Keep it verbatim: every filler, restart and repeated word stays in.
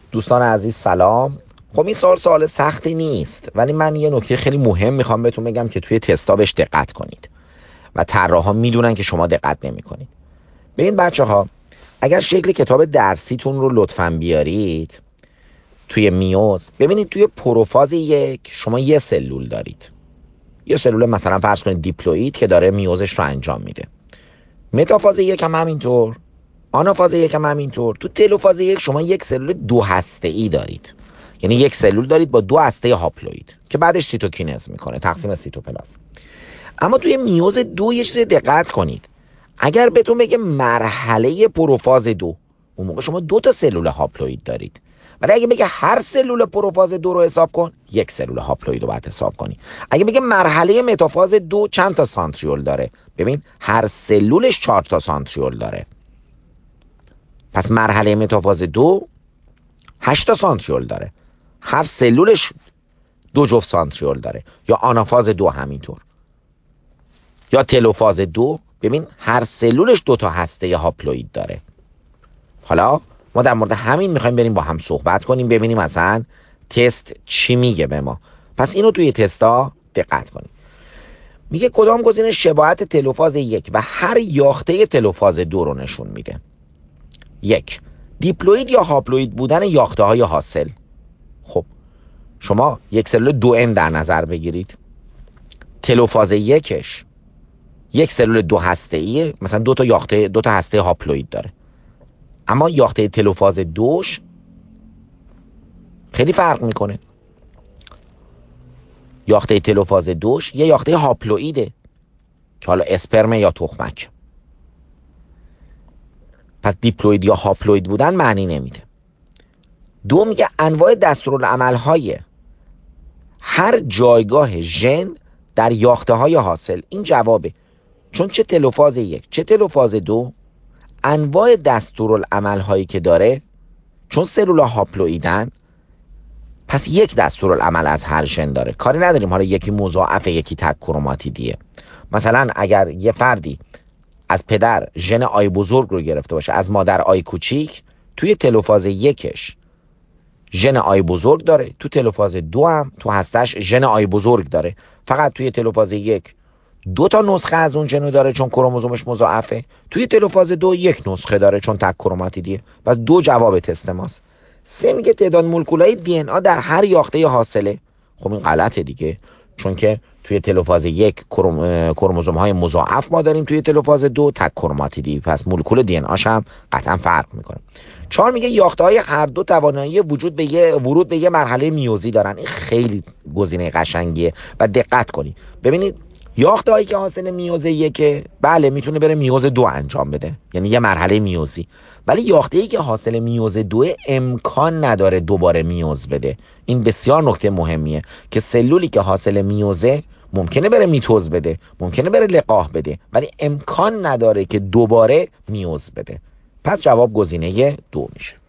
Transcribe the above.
دوستان عزیز سلام. خب این سوال سوال سختی نیست، ولی من یه نکته خیلی مهم میخوام بهتون بگم که توی تستا بهش دقت کنید و طراحا میدونن که شما دقت نمیکنید. ببین بچه‌ها، اگر شکل کتاب درسیتون رو لطفاً بیارید توی میوز، ببینید توی پروفاز یک شما یه سلول دارید، یه سلول مثلا فرض کنید دیپلوئید که داره میوزش رو انجام میده. متافاز یک هم همینطور، آنافاز یک هم همینطور. تو تلوفاز یک شما یک سلول دو هسته‌ای دارید، یعنی یک سلول دارید با دو هسته هاپلوئید که بعدش سیتوکینز میکنه، تقسیم سیتوپلاس. اما توی میوز دو یه چیز دقت کنید، اگر بهتون بگه مرحله پروفاز دو، اون موقع شما دو تا سلول هاپلوئید دارید، ولی اگه بگه هر سلول پروفاز دو رو حساب کن، یک سلول هاپلوئید رو باید حساب کنی. اگه بگه مرحله متافاز دو چند تا سانتریول داره، ببین هر سلولش چهار تا سانتریول داره. پس مرحله متافاز دو هشت تا سانتریول داره، هر سلولش دو جفت سانتریول داره. یا آنافاز دو همینطور، یا تلوفاز دو، ببین هر سلولش دو تا هسته هاپلوئید داره. حالا ما در مورد همین میخوایم بریم با هم صحبت کنیم، ببینیم مثلا تست چی میگه به ما. پس اینو توی تستا دقت کنیم. میگه کدام گزینه شباهت تلوفاز یک و هر یاخته تلوفاز دو رو نشون میده. یک، دیپلوئید یا هاپلوئید بودن یاخته های حاصل. خب شما یک سلول دو ان در نظر بگیرید، تلوفاز یکش یک سلول دو هسته ایه، مثلا دو تا یاخته دو تا هسته هاپلوئید داره، اما یاخته تلوفاز دوش خیلی فرق میکنه. یاخته تلوفاز دوش یه یاخته هاپلوئیده که حالا اسپرم یا تخمک. پس دیپلوئید یا هاپلوئید بودن معنی نمیده. دو، میگه انواع دستورالعمل‌های هر جایگاه ژن در یاخته های حاصل. این جوابه، چون چه تلوفاز یک چه تلوفاز دو انواع دستورالعمل هایی که داره، چون سلول هاپلوئیدن، پس یک دستورالعمل از هر ژن داره. کاری نداریم حالا یکی مضاعفه یکی تک کروماتیدیه. مثلا اگر یه فردی از پدر ژن آی بزرگ رو گرفته باشه، از مادر آی کوچیک، توی تلوفاز یکش ژن آی بزرگ داره، تو تلوفاز دو هم تو هستش ژن آی بزرگ داره. فقط توی تلوفاز یک دو تا نسخه از اون ژن داره چون کروموزومش مضاعفه، توی تلوفاز دو یک نسخه داره چون تک کروماتیدیه. پس دو جواب تست ماست. سه، میگه تعداد مولکولای دی ان ا در هر یاخته حاصله. خب این غلطه دیگه، چون که توی تلوفاز یک کروم... کروموزوم های مضاعف ما داریم، توی تلوفاز دو تک کروماتیدی، پس مولکول دی ان آش هم قطعا فرق میکنه. چهار، میگه یاخته های هر دو توانایی وجود به یه ورود به یه مرحله میوزی دارن. این خیلی گزینه قشنگیه و دقت کنید. ببینید یاخته هایی که حاصل میوز یکه، بله میتونه بره میوز دو انجام بده، یعنی یه مرحله میوزی، ولی یاخته ای که حاصل میوز دو امکان نداره دوباره میوز بده. این بسیار نکته مهمیه که سلولی که حاصل میوزه ممکنه بره میتوز بده، ممکنه بره لقاح بده، ولی امکان نداره که دوباره میوز بده. پس جواب گزینه دو میشه.